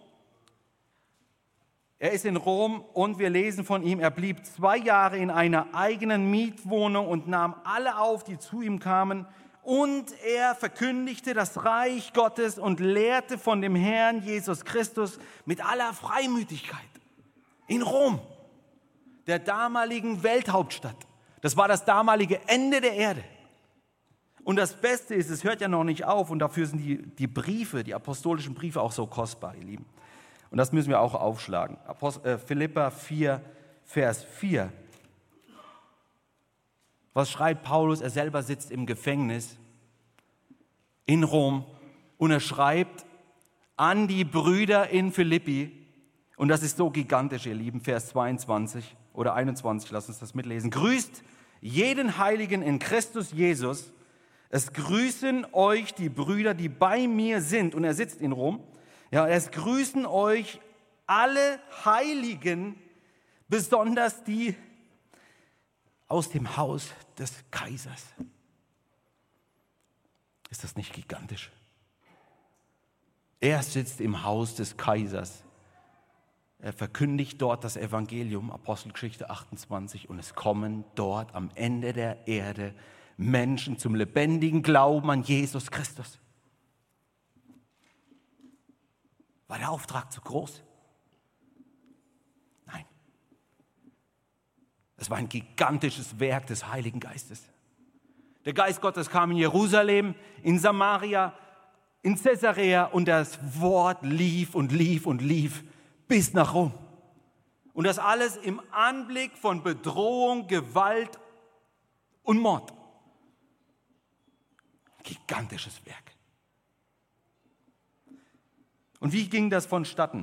Er ist in Rom und wir lesen von ihm, er blieb zwei Jahre in einer eigenen Mietwohnung und nahm alle auf, die zu ihm kamen. Und er verkündigte das Reich Gottes und lehrte von dem Herrn Jesus Christus mit aller Freimütigkeit. In Rom, der damaligen Welthauptstadt. Das war das damalige Ende der Erde. Und das Beste ist, es hört ja noch nicht auf und dafür sind die, die Briefe, die apostolischen Briefe auch so kostbar, ihr Lieben. Und das müssen wir auch aufschlagen. Apost- äh, Philipper vier, Vers vier. Was schreibt Paulus? Er selber sitzt im Gefängnis in Rom und er schreibt an die Brüder in Philippi. Und das ist so gigantisch, ihr Lieben, Vers zweiundzwanzig oder einundzwanzig, lasst uns das mitlesen. Grüßt jeden Heiligen in Christus Jesus. Es grüßen euch die Brüder, die bei mir sind. Und er sitzt in Rom. Ja, es grüßen euch alle Heiligen, besonders die aus dem Haus des Kaisers. Ist das nicht gigantisch? Er sitzt im Haus des Kaisers. Er verkündigt dort das Evangelium, Apostelgeschichte achtundzwanzig, und es kommen dort am Ende der Erde Menschen zum lebendigen Glauben an Jesus Christus. War der Auftrag zu groß? Nein. Es war ein gigantisches Werk des Heiligen Geistes. Der Geist Gottes kam in Jerusalem, in Samaria, in Caesarea und das Wort lief und lief und lief bis nach Rom. Und das alles im Anblick von Bedrohung, Gewalt und Mord. Gigantisches Werk. Und wie ging das vonstatten?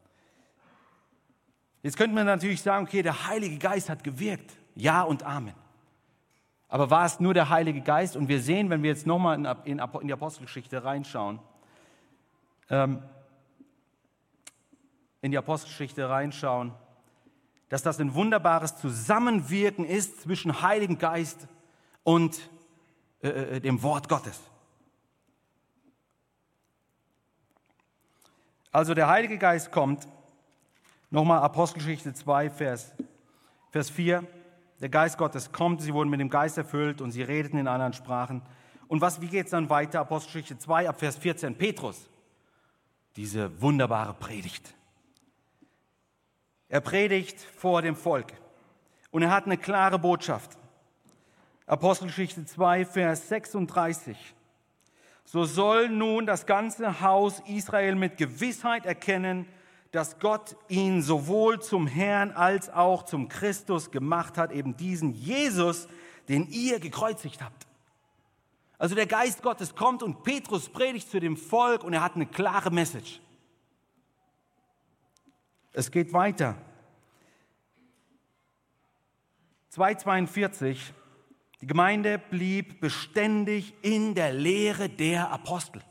Jetzt könnte man natürlich sagen, okay, der Heilige Geist hat gewirkt. Ja und Amen. Aber war es nur der Heilige Geist? Und wir sehen, wenn wir jetzt nochmal in die Apostelgeschichte reinschauen, ähm, in die Apostelgeschichte reinschauen, dass das ein wunderbares Zusammenwirken ist zwischen Heiligen Geist und äh, dem Wort Gottes. Also der Heilige Geist kommt, nochmal Apostelgeschichte zwei, Vers, Vers vier, der Geist Gottes kommt, sie wurden mit dem Geist erfüllt und sie redeten in anderen Sprachen. Und was, wie geht es dann weiter? Apostelgeschichte zwei, ab Vers vierzehn, Petrus, diese wunderbare Predigt. Er predigt vor dem Volk und er hat eine klare Botschaft. Apostelgeschichte zwei, Vers sechsunddreißig. So soll nun das ganze Haus Israel mit Gewissheit erkennen, dass Gott ihn sowohl zum Herrn als auch zum Christus gemacht hat, eben diesen Jesus, den ihr gekreuzigt habt. Also der Geist Gottes kommt und Petrus predigt zu dem Volk und er hat eine klare Message. Es geht weiter. zweihundertzweiundvierzig, die Gemeinde blieb beständig in der Lehre der Apostel.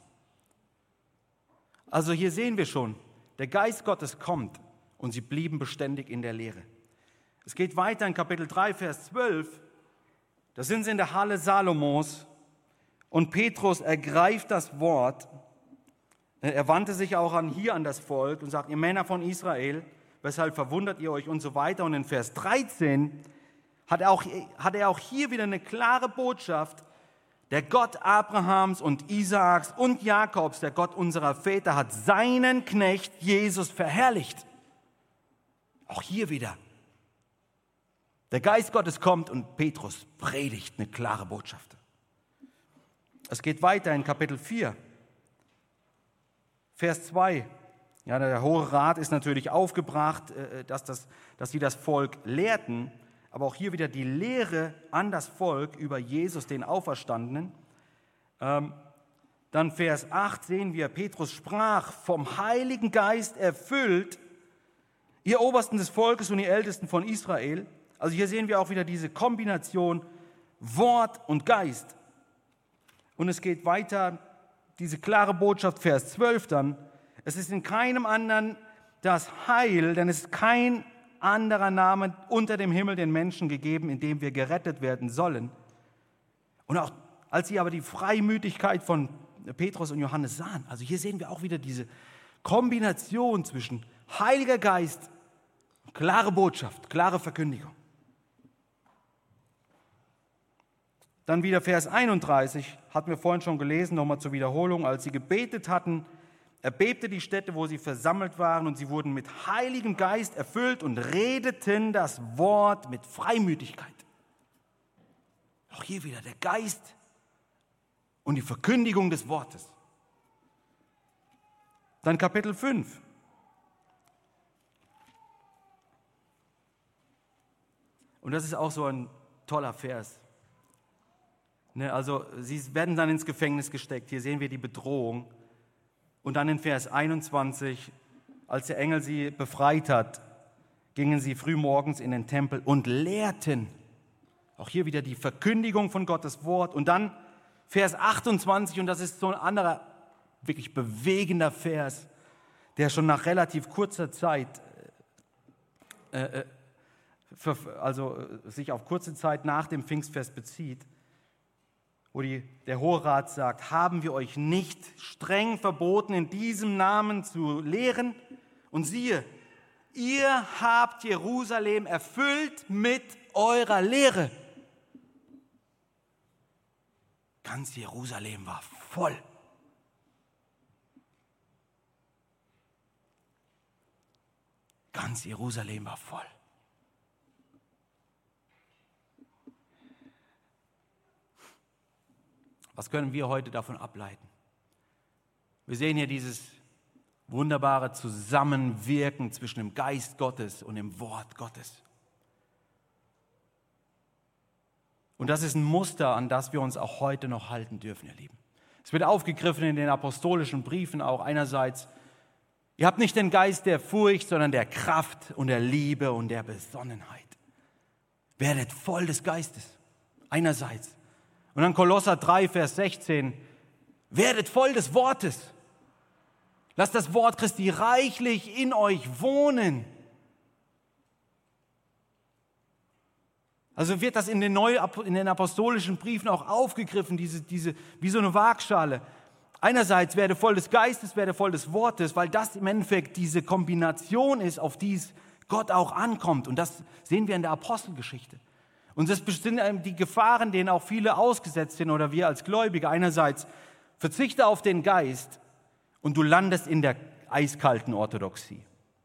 Also hier sehen wir schon, der Geist Gottes kommt und sie blieben beständig in der Lehre. Es geht weiter in Kapitel drei, Vers zwölf. Da sind sie in der Halle Salomos und Petrus ergreift das Wort. Er wandte sich auch an, hier an das Volk und sagt, ihr Männer von Israel, weshalb verwundert ihr euch und so weiter. Und in Vers dreizehn hat er auch, hat er auch hier wieder eine klare Botschaft. Der Gott Abrahams und Isaaks und Jakobs, der Gott unserer Väter, hat seinen Knecht Jesus verherrlicht. Auch hier wieder. Der Geist Gottes kommt und Petrus predigt eine klare Botschaft. Es geht weiter in Kapitel vier, Vers zwei. Ja, der Hohe Rat ist natürlich aufgebracht, dass, das, dass sie das Volk lehrten. Aber auch hier wieder die Lehre an das Volk über Jesus, den Auferstandenen. Ähm, dann Vers acht sehen wir, Petrus sprach, vom Heiligen Geist erfüllt, ihr Obersten des Volkes und ihr Ältesten von Israel. Also hier sehen wir auch wieder diese Kombination Wort und Geist. Und es geht weiter, diese klare Botschaft, Vers zwölf dann, es ist in keinem anderen das Heil, denn es ist kein anderer Name unter dem Himmel den Menschen gegeben, in dem wir gerettet werden sollen. Und auch als sie aber die Freimütigkeit von Petrus und Johannes sahen, also hier sehen wir auch wieder diese Kombination zwischen Heiliger Geist, klare Botschaft, klare Verkündigung. Dann wieder Vers einunddreißig, hatten wir vorhin schon gelesen, nochmal zur Wiederholung, als sie gebetet hatten, erbebte die Stätte, wo sie versammelt waren, und sie wurden mit Heiligem Geist erfüllt und redeten das Wort mit Freimütigkeit. Auch hier wieder der Geist und die Verkündigung des Wortes. Dann Kapitel fünf. Und das ist auch so ein toller Vers. Ne, also sie werden dann ins Gefängnis gesteckt. Hier sehen wir die Bedrohung. Und dann in Vers einundzwanzig, als der Engel sie befreit hat, gingen sie frühmorgens in den Tempel und lehrten. Auch hier wieder die Verkündigung von Gottes Wort. Und dann Vers achtundzwanzig, und das ist so ein anderer, wirklich bewegender Vers, der schon nach relativ kurzer Zeit, äh, für, also äh, sich auf kurze Zeit nach dem Pfingstfest bezieht, wo die, der Hohe Rat sagt, haben wir euch nicht streng verboten, in diesem Namen zu lehren? Und siehe, ihr habt Jerusalem erfüllt mit eurer Lehre. Ganz Jerusalem war voll. Ganz Jerusalem war voll. Was können wir heute davon ableiten? Wir sehen hier dieses wunderbare Zusammenwirken zwischen dem Geist Gottes und dem Wort Gottes. Und das ist ein Muster, an das wir uns auch heute noch halten dürfen, ihr Lieben. Es wird aufgegriffen in den apostolischen Briefen auch einerseits, ihr habt nicht den Geist der Furcht, sondern der Kraft und der Liebe und der Besonnenheit. Werdet voll des Geistes, einerseits. Und dann Kolosser drei, Vers sechzehn, werdet voll des Wortes. Lasst das Wort Christi reichlich in euch wohnen. Also wird das in den, Neu, in den apostolischen Briefen auch aufgegriffen, diese, diese, wie so eine Waagschale. Einerseits werde voll des Geistes, werde voll des Wortes, weil das im Endeffekt diese Kombination ist, auf die es Gott auch ankommt. Und das sehen wir in der Apostelgeschichte. Und das sind die Gefahren, denen auch viele ausgesetzt sind oder wir als Gläubige. Einerseits verzichte auf den Geist und du landest in der eiskalten Orthodoxie.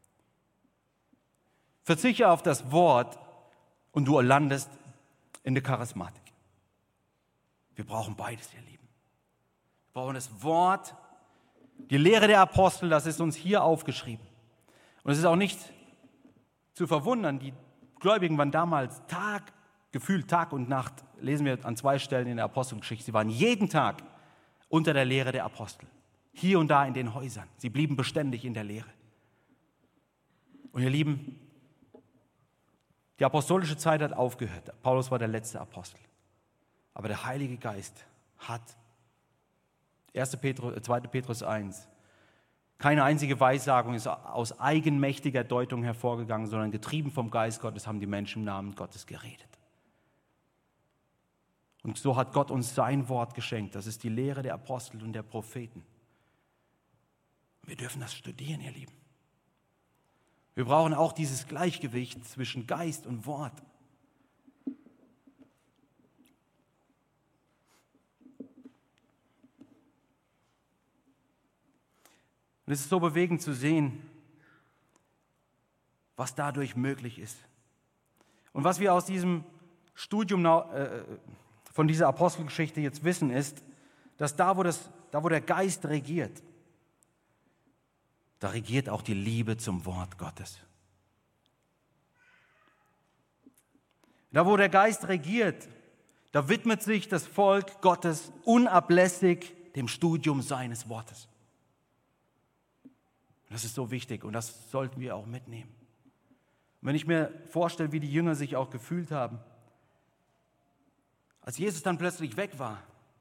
Verzichte auf das Wort und du landest in der Charismatik. Wir brauchen beides, ihr Lieben. Wir brauchen das Wort, die Lehre der Apostel, das ist uns hier aufgeschrieben. Und es ist auch nicht zu verwundern, die Gläubigen waren damals Tag, gefühlt Tag und Nacht, lesen wir an zwei Stellen in der Apostelgeschichte, sie waren jeden Tag unter der Lehre der Apostel. Hier und da in den Häusern. Sie blieben beständig in der Lehre. Und ihr Lieben, die apostolische Zeit hat aufgehört. Paulus war der letzte Apostel. Aber der Heilige Geist hat, erster Petrus, zweiter Petrus eins, keine einzige Weissagung ist aus eigenmächtiger Deutung hervorgegangen, sondern getrieben vom Geist Gottes haben die Menschen im Namen Gottes geredet. Und so hat Gott uns sein Wort geschenkt. Das ist die Lehre der Apostel und der Propheten. Wir dürfen das studieren, ihr Lieben. Wir brauchen auch dieses Gleichgewicht zwischen Geist und Wort. Und es ist so bewegend zu sehen, was dadurch möglich ist. Und was wir aus diesem Studium von dieser Apostelgeschichte jetzt wissen, ist, dass da, wo, das, da, wo der Geist regiert, da regiert auch die Liebe zum Wort Gottes. Da, wo der Geist regiert, da widmet sich das Volk Gottes unablässig dem Studium seines Wortes. Das ist so wichtig und das sollten wir auch mitnehmen. Und wenn ich mir vorstelle, wie die Jünger sich auch gefühlt haben, als Jesus dann plötzlich weg war.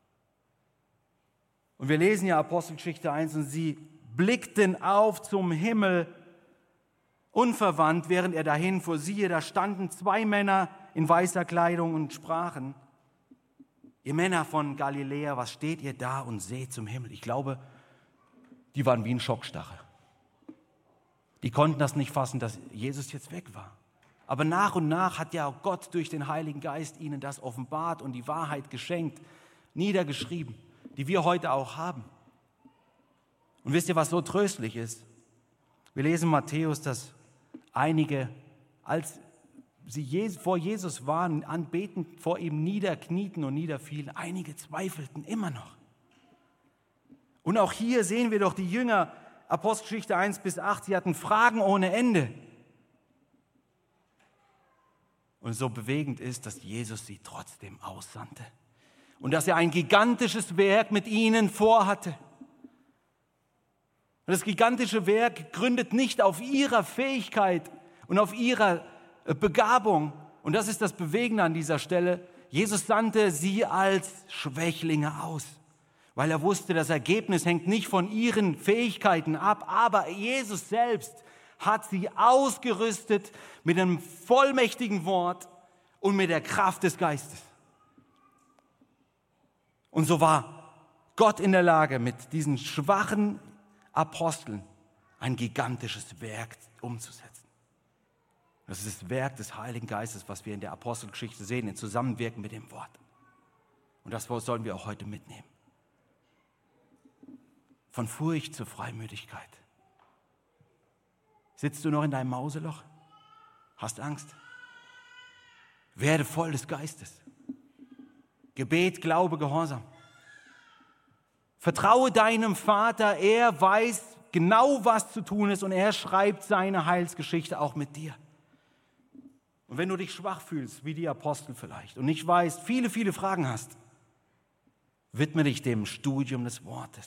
Und wir lesen ja Apostelgeschichte eins und sie blickten auf zum Himmel, unverwandt, während er dahin fuhr. Siehe, da standen zwei Männer in weißer Kleidung und sprachen, ihr Männer von Galiläa, was steht ihr da und seht zum Himmel? Ich glaube, die waren wie ein Schockstarre. Die konnten das nicht fassen, dass Jesus jetzt weg war. Aber nach und nach hat ja auch Gott durch den Heiligen Geist ihnen das offenbart und die Wahrheit geschenkt, niedergeschrieben, die wir heute auch haben. Und wisst ihr, was so tröstlich ist? Wir lesen Matthäus, dass einige, als sie vor Jesus waren, anbetend vor ihm niederknieten und niederfielen, einige zweifelten immer noch. Und auch hier sehen wir doch die Jünger, Apostelgeschichte eins bis acht, sie hatten Fragen ohne Ende. Und so bewegend ist, dass Jesus sie trotzdem aussandte und dass er ein gigantisches Werk mit ihnen vorhatte. Und das gigantische Werk gründet nicht auf ihrer Fähigkeit und auf ihrer Begabung. Und das ist das Bewegende an dieser Stelle. Jesus sandte sie als Schwächlinge aus, weil er wusste, das Ergebnis hängt nicht von ihren Fähigkeiten ab, aber Jesus selbst hat sie ausgerüstet mit einem vollmächtigen Wort und mit der Kraft des Geistes. Und so war Gott in der Lage, mit diesen schwachen Aposteln ein gigantisches Werk umzusetzen. Das ist das Werk des Heiligen Geistes, was wir in der Apostelgeschichte sehen, im Zusammenwirken mit dem Wort. Und das sollen wir auch heute mitnehmen. Von Furcht zur Freimütigkeit. Sitzt du noch in deinem Mauseloch? Hast Angst? Werde voll des Geistes. Gebet, Glaube, Gehorsam. Vertraue deinem Vater, er weiß genau, was zu tun ist und er schreibt seine Heilsgeschichte auch mit dir. Und wenn du dich schwach fühlst, wie die Apostel vielleicht, und nicht weißt, viele, viele Fragen hast, widme dich dem Studium des Wortes,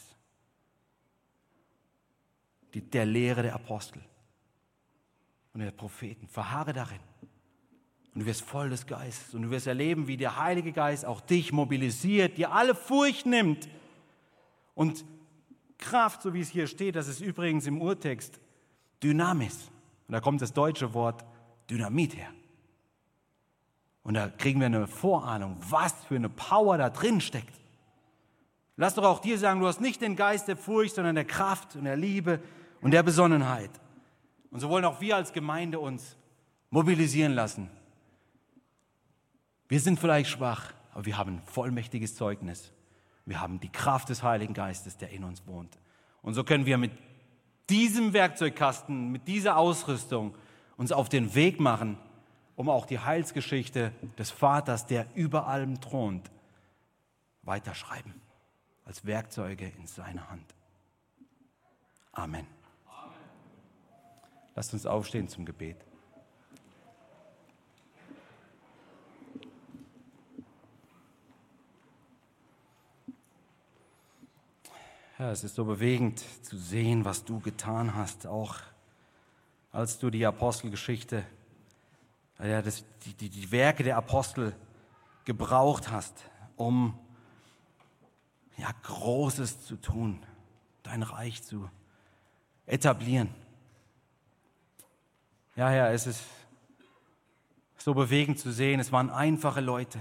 die, der Lehre der Apostel und der Propheten. Verharre darin. Und du wirst voll des Geistes. Und du wirst erleben, wie der Heilige Geist auch dich mobilisiert, dir alle Furcht nimmt. Und Kraft, so wie es hier steht, das ist übrigens im Urtext Dynamis. Und da kommt das deutsche Wort Dynamit her. Und da kriegen wir eine Vorahnung, was für eine Power da drin steckt. Lass doch auch dir sagen, du hast nicht den Geist der Furcht, sondern der Kraft und der Liebe und der Besonnenheit. Und so wollen auch wir als Gemeinde uns mobilisieren lassen. Wir sind vielleicht schwach, aber wir haben ein vollmächtiges Zeugnis. Wir haben die Kraft des Heiligen Geistes, der in uns wohnt. Und so können wir mit diesem Werkzeugkasten, mit dieser Ausrüstung uns auf den Weg machen, um auch die Heilsgeschichte des Vaters, der über allem thront, weiterschreiben. Als Werkzeuge in seiner Hand. Amen. Amen. Lasst uns aufstehen zum Gebet. Ja, es ist so bewegend zu sehen, was du getan hast, auch als du die Apostelgeschichte, ja, das, die, die, die Werke der Apostel gebraucht hast, um ja, Großes zu tun, dein Reich zu etablieren. Ja, Herr, es ist so bewegend zu sehen, es waren einfache Leute.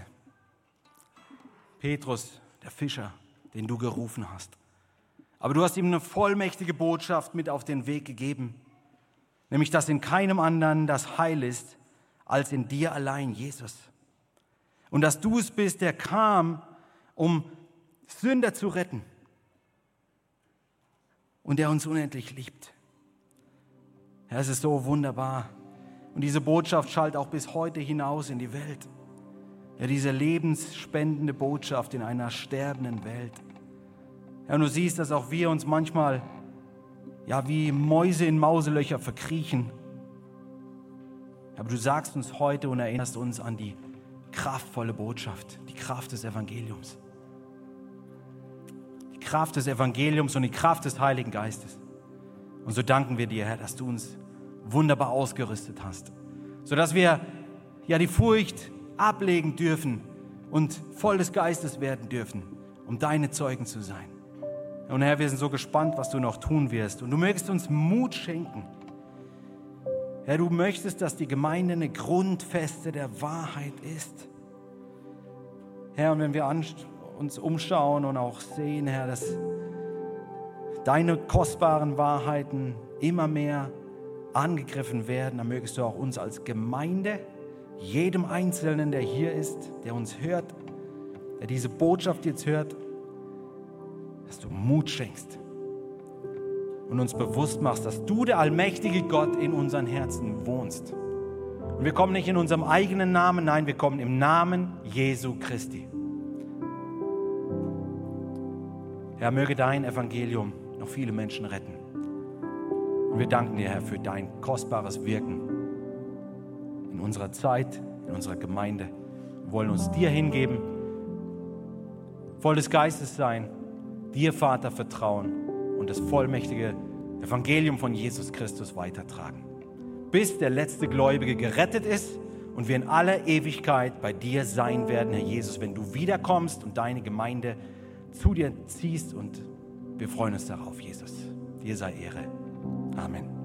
Petrus, der Fischer, den du gerufen hast. Aber du hast ihm eine vollmächtige Botschaft mit auf den Weg gegeben, nämlich, dass in keinem anderen das Heil ist, als in dir allein, Jesus. Und dass du es bist, der kam, um Sünder zu retten und der uns unendlich liebt. Ja, es ist so wunderbar. Und diese Botschaft schallt auch bis heute hinaus in die Welt. Ja, diese lebensspendende Botschaft in einer sterbenden Welt. Ja, und du siehst, dass auch wir uns manchmal ja, wie Mäuse in Mauselöcher verkriechen. Aber du sagst uns heute und erinnerst uns an die kraftvolle Botschaft, die Kraft des Evangeliums. Die Kraft des Evangeliums und die Kraft des Heiligen Geistes. Und so danken wir dir, Herr, dass du uns wunderbar ausgerüstet hast, sodass wir ja die Furcht ablegen dürfen und voll des Geistes werden dürfen, um deine Zeugen zu sein. Und Herr, wir sind so gespannt, was du noch tun wirst. Und du möchtest uns Mut schenken. Herr, du möchtest, dass die Gemeinde eine Grundfeste der Wahrheit ist. Herr, und wenn wir uns umschauen und auch sehen, Herr, dass deine kostbaren Wahrheiten immer mehr angegriffen werden, dann mögest du auch uns als Gemeinde, jedem Einzelnen, der hier ist, der uns hört, der diese Botschaft jetzt hört, dass du Mut schenkst und uns bewusst machst, dass du, der allmächtige Gott, in unseren Herzen wohnst. Und wir kommen nicht in unserem eigenen Namen, nein, wir kommen im Namen Jesu Christi. Herr, möge dein Evangelium noch viele Menschen retten. Und wir danken dir, Herr, für dein kostbares Wirken in unserer Zeit, in unserer Gemeinde. Wir wollen uns dir hingeben, voll des Geistes sein, dir, Vater, vertrauen und das vollmächtige Evangelium von Jesus Christus weitertragen, bis der letzte Gläubige gerettet ist und wir in aller Ewigkeit bei dir sein werden, Herr Jesus, wenn du wiederkommst und deine Gemeinde zu dir ziehst. Und wir freuen uns darauf, Jesus. Dir sei Ehre. Amen.